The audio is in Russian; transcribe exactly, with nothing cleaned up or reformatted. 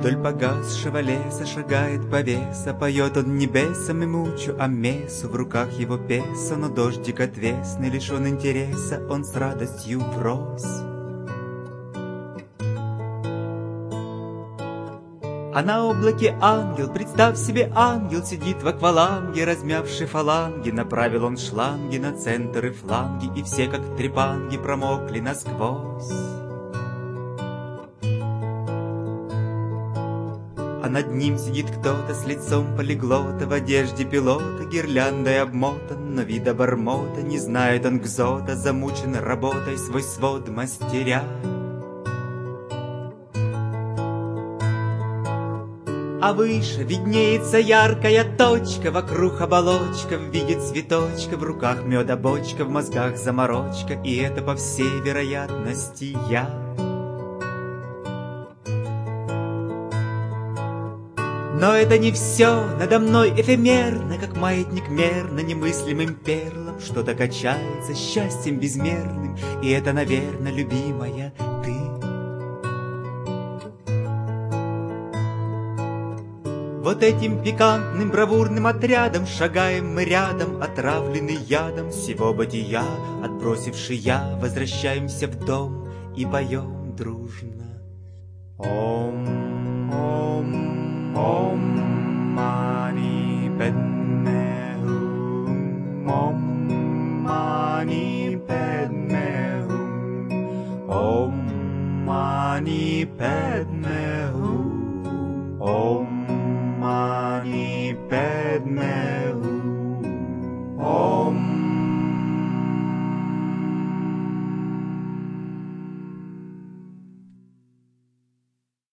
Вдоль погасшего леса шагает повеса, поет он небесам и мучу, а месу в руках его песо, но дождик отвесный, лишен интереса, он с радостью врос. А на облаке ангел, представь себе, ангел сидит в акваланге, размявший фаланги, направил он шланги на центр и фланги, и все, как трепанги, промокли насквозь. А над ним сидит кто-то с лицом полиглота, в одежде пилота, гирляндой обмотан, но вида бормота, не знает он гзота, замучен работой, свой свод мастеря. А выше виднеется яркая точка, вокруг оболочка в виде цветочка, в руках меда бочка, в мозгах заморочка, и это по всей вероятности я. Но это не все, надо мной эфемерно, как маятник мерно, немыслимым перлом что-то качается счастьем безмерным, и это, наверно, любимая ты. Вот этим пикантным бравурным отрядом шагаем мы рядом, отравленный ядом всего бытия, отбросивши я, возвращаемся в дом и поем дружно. Ом, ом, ом, мани падме хум, ом, мани падме хум, ом, мани падме хум, ом, Mani Padme